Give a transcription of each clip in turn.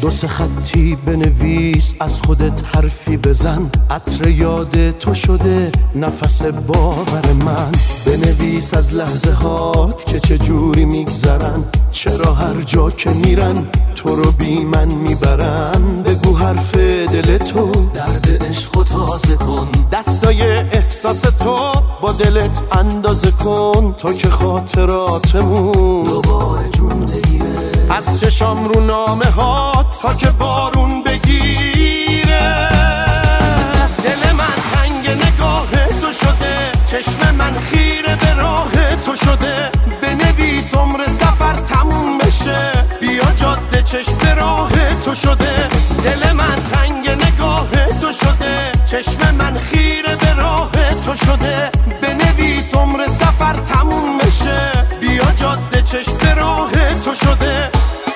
دو سه خطی بنویس، از خودت حرفی بزن. عطر یاد تو شده نفس باور من. بنویس از لحظه هات که چه جوری میگذرن، چرا هر جا که میرن تو رو بی من میبرن. بگو حرف دل تو، درد عشق تازه کن. دستای احساس تو با دلت اندازه کن. تو که خاطراتمون دوباره جون بگیره، از چشام رو نامه ها تا که بارون بگیره. دل من تنگ نگاه تو شده، چشم من خیره به راه تو شده. بنویس عمر سفر تموم بشه، بیا جاده چشم به راه تو شده. دل من تنگ نگاه تو شده، چشم من خیره به راه تو شده. بنویس عمر سفر تموم بشه، بیا جاده چشم به راه تو شده.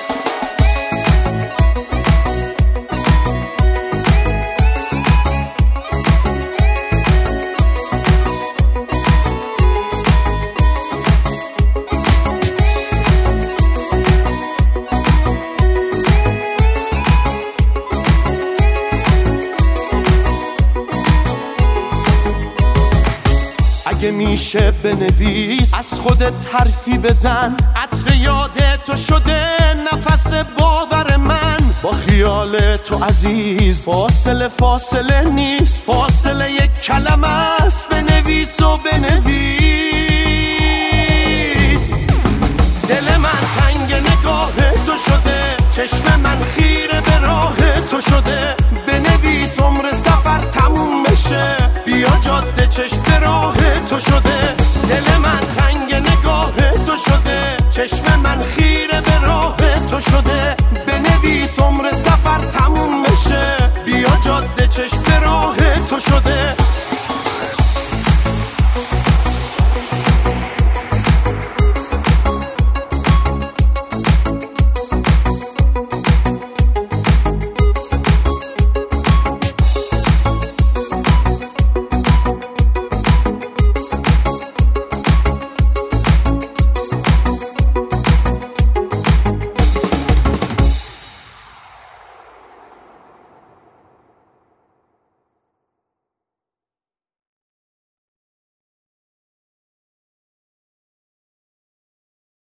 اگه میشه بنویس، از خودت حرفی بزن. عطر یاد تو شده نفس باور من. با خیال تو عزیز فاصله نیست، فاصله یک کلمه است. بنویس و بنویس. دل من تنگ نگاه تو شده، چشم من خیره به راه تو شده. بنویس عمر سفر تموم بشه، بیا جاده چشم به راه تو شده. دل من تنگ نگاه تو شده، چشم من خیره به راه تو شده.